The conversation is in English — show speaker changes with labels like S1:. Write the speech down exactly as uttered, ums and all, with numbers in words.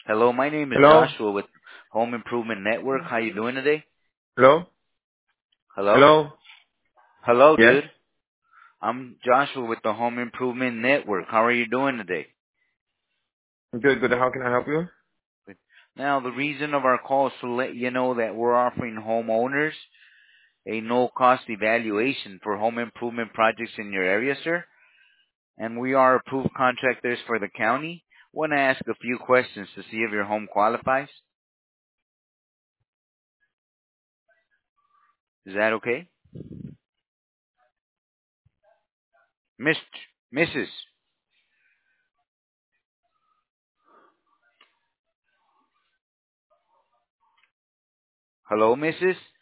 S1: Hello, my name is
S2: Hello?
S1: Joshua with Home Improvement Network. How you doing today?
S2: Hello?
S1: Hello?
S2: Hello?
S1: Hello,
S2: Yes?
S1: dude. I'm Joshua with the Home Improvement Network. How are you doing today?
S2: Good, good. How can I help you?
S1: Now, the reason of our call is to let you know that we're offering homeowners a no-cost evaluation for home improvement projects in your area, sir. And we are approved contractors for the county. Want to ask a few questions to see if your home qualifies. Is that okay? Miss, Missus Hello, Missus